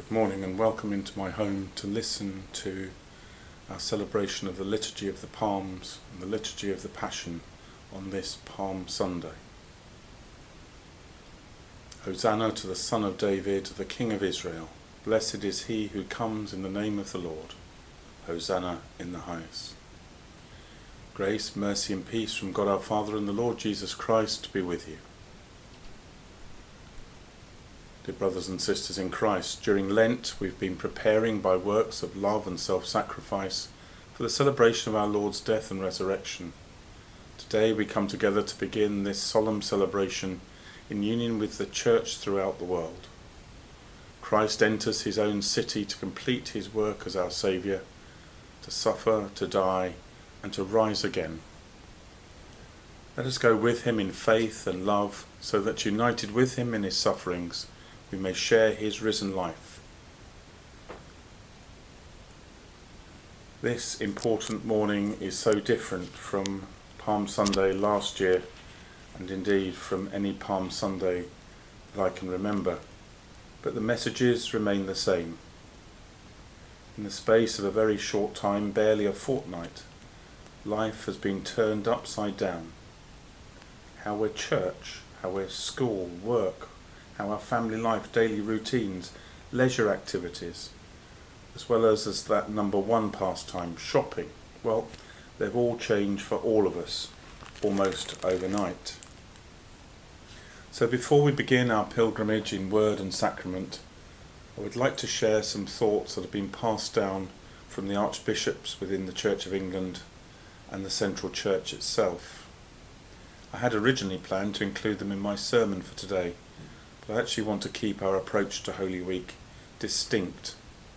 Good morning and welcome into my home to listen to our celebration of the Liturgy of the Palms and the Liturgy of the Passion on this Palm Sunday. Hosanna to the Son of David, the King of Israel. Blessed is he who comes in the name of the Lord. Hosanna in the highest. Grace, mercy and peace from God our Father and the Lord Jesus Christ be with you. Dear brothers and sisters in Christ, during Lent we've been preparing by works of love and self-sacrifice for the celebration of our Lord's death and resurrection. Today we come together to begin this solemn celebration in union with the Church throughout the world. Christ enters his own city to complete his work as our Saviour, to suffer, to die, and to rise again. Let us go with him in faith and love, so that united with him in his sufferings, we may share his risen life. This important morning is so different from Palm Sunday last year, and indeed from any Palm Sunday that I can remember, but the messages remain the same. In the space of a very short time, barely a fortnight, life has been turned upside down. How we're church, how we're school, work, how our family life, daily routines, leisure activities, as well as that number one pastime, shopping, well, they've all changed for all of us, almost overnight. So before we begin our pilgrimage in word and sacrament, I would like to share some thoughts that have been passed down from the archbishops within the Church of England and the Central Church itself. I had originally planned to include them in my sermon for today, but I actually want to keep our approach to Holy Week distinct.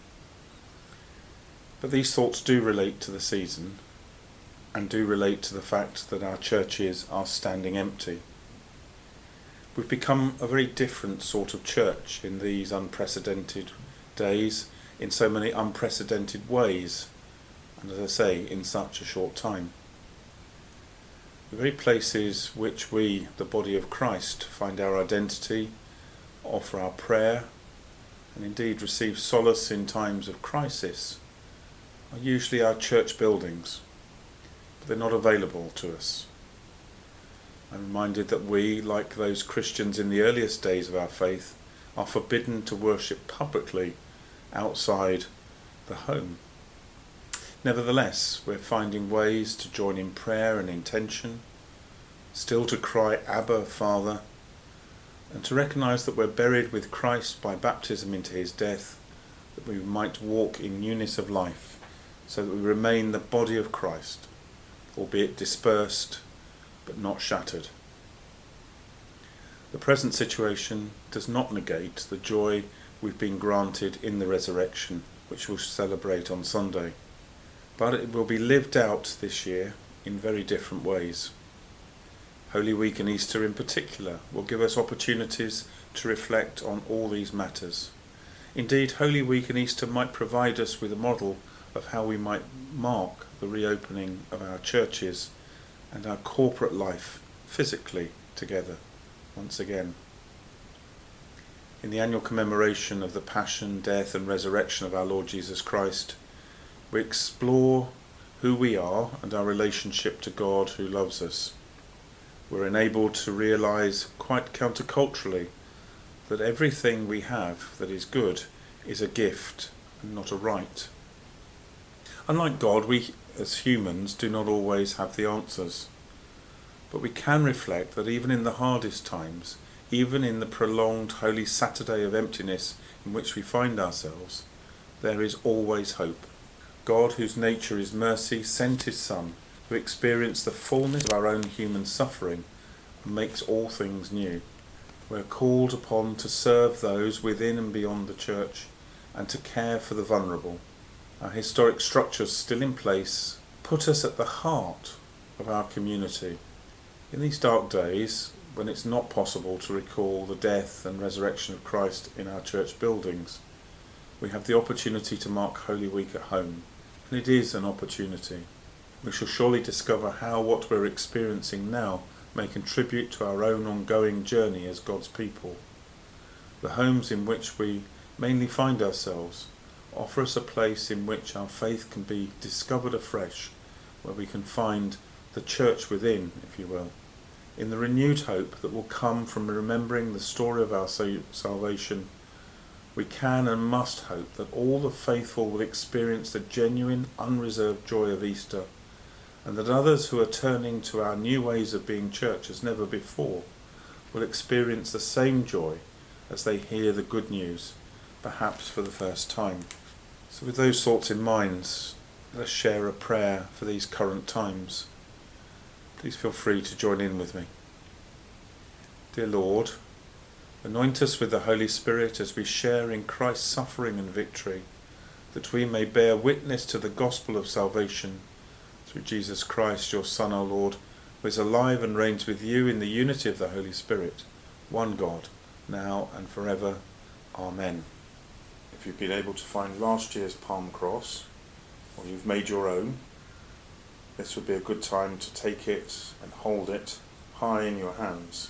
But these thoughts do relate to the season and do relate to the fact that our churches are standing empty. We've become a very different sort of church in these unprecedented days, in so many unprecedented ways, and as I say, in such a short time. The very places which we, the body of Christ, find our identity, offer our prayer, and indeed receive solace in times of crisis, are usually our church buildings, but they're not available to us. I'm reminded that we, like those Christians in the earliest days of our faith, are forbidden to worship publicly outside the home. Nevertheless, we're finding ways to join in prayer and intention, still to cry, Abba, Father, and to recognise that we're buried with Christ by baptism into his death, that we might walk in newness of life, so that we remain the body of Christ, albeit dispersed, but not shattered. The present situation does not negate the joy we've been granted in the resurrection, which we'll celebrate on Sunday, but it will be lived out this year in very different ways. Holy Week and Easter in particular will give us opportunities to reflect on all these matters. Indeed, Holy Week and Easter might provide us with a model of how we might mark the reopening of our churches and our corporate life physically together once again. In the annual commemoration of the Passion, Death and Resurrection of our Lord Jesus Christ, we explore who we are and our relationship to God who loves us. We're enabled to realise quite counterculturally that everything we have that is good is a gift and not a right. Unlike God, we as humans do not always have the answers, but we can reflect that even in the hardest times, even in the prolonged Holy Saturday of emptiness in which we find ourselves, there is always hope. God, whose nature is mercy, sent his Son, who experienced the fullness of our own human suffering and makes all things new. We're called upon to serve those within and beyond the church and to care for the vulnerable. Our historic structures still in place put us at the heart of our community. In these dark days, when it's not possible to recall the death and resurrection of Christ in our church buildings, we have the opportunity to mark Holy Week at home, and it is an opportunity. We shall surely discover how what we're experiencing now may contribute to our own ongoing journey as God's people. The homes in which we mainly find ourselves. Offer us a place in which our faith can be discovered afresh, where we can find the church within, if you will, in the renewed hope that will come from remembering the story of our salvation. We can and must hope that all the faithful will experience the genuine, unreserved joy of Easter, and that others who are turning to our new ways of being church as never before will experience the same joy as they hear the good news, perhaps for the first time. So with those thoughts in mind, let us share a prayer for these current times. Please feel free to join in with me. Dear Lord, anoint us with the Holy Spirit as we share in Christ's suffering and victory, that we may bear witness to the gospel of salvation through Jesus Christ, your Son, our Lord, who is alive and reigns with you in the unity of the Holy Spirit, one God, now and forever. Amen. If you've been able to find last year's palm cross, or you've made your own, this would be a good time to take it and hold it high in your hands.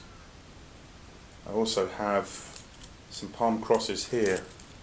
I also have some palm crosses here,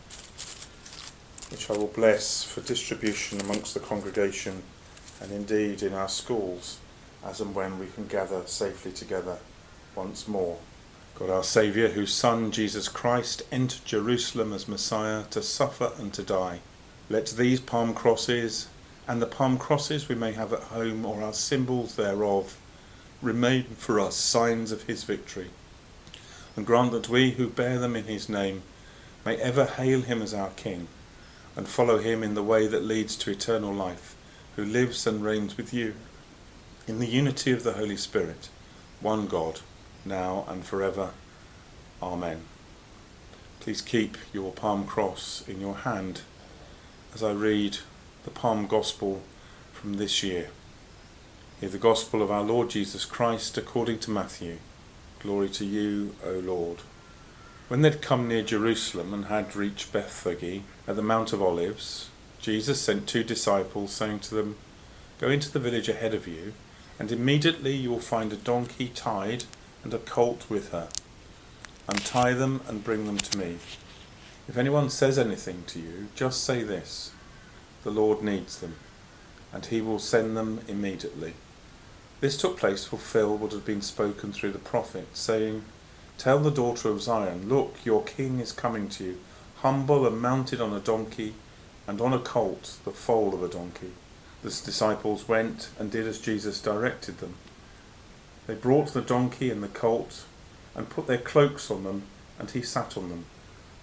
which I will bless for distribution amongst the congregation and indeed in our schools, as and when we can gather safely together once more. God our Saviour, whose Son, Jesus Christ, entered Jerusalem as Messiah to suffer and to die, let these palm crosses, and the palm crosses we may have at home or our symbols thereof, remain for us signs of his victory, and grant that we who bear them in his name may ever hail him as our King, and follow him in the way that leads to eternal life, who lives and reigns with you, in the unity of the Holy Spirit, one God, now and forever. Amen. Please keep your palm cross in your hand as I read the Palm Gospel from this year. Hear the Gospel of our Lord Jesus Christ according to Matthew. Glory to you, O Lord. When they'd come near Jerusalem and had reached Bethphage at the Mount of Olives, Jesus sent 2 disciples, saying to them, "Go into the village ahead of you, and immediately you will find a donkey tied and a colt with her. Untie them and bring them to me. If anyone says anything to you, just say this: 'The Lord needs them,' and he will send them immediately." This took place to fulfill what had been spoken through the prophet, saying, "Tell the daughter of Zion, look, your king is coming to you, humble and mounted on a donkey, and on a colt, the foal of a donkey." The disciples went and did as Jesus directed them. They brought the donkey and the colt, and put their cloaks on them, and he sat on them.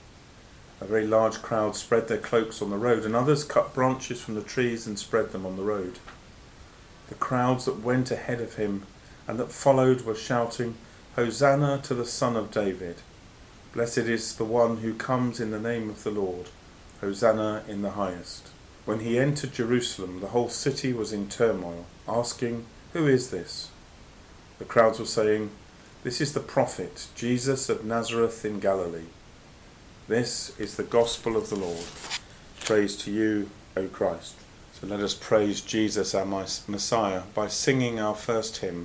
A very large crowd spread their cloaks on the road, and others cut branches from the trees and spread them on the road. The crowds that went ahead of him and that followed were shouting, "Hosanna to the Son of David! Blessed is the one who comes in the name of the Lord! Hosanna in the highest!" When he entered Jerusalem, the whole city was in turmoil, asking, "Who is this?" The crowds were saying, "This is the prophet, Jesus of Nazareth in Galilee." This is the gospel of the Lord. Praise to you, O Christ. So let us praise Jesus, our Messiah, by singing our first hymn.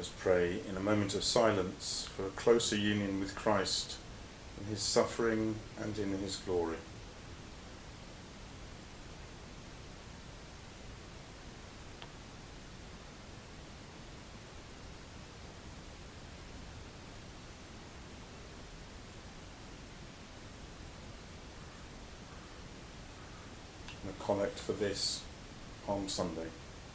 us pray in a moment of silence for a closer union with Christ in his suffering and in his glory. And a collect for this Palm Sunday.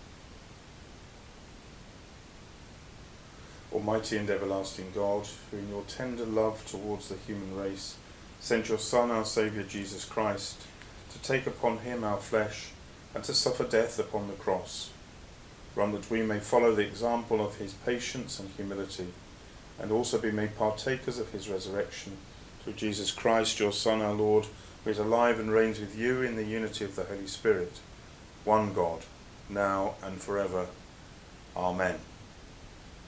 Almighty and everlasting God, who in your tender love towards the human race sent your Son, our Saviour Jesus Christ, to take upon him our flesh and to suffer death upon the cross, grant that we may follow the example of his patience and humility, and also be made partakers of his resurrection, through Jesus Christ, your Son, our Lord, who is alive and reigns with you in the unity of the Holy Spirit, one God, now and forever. Amen.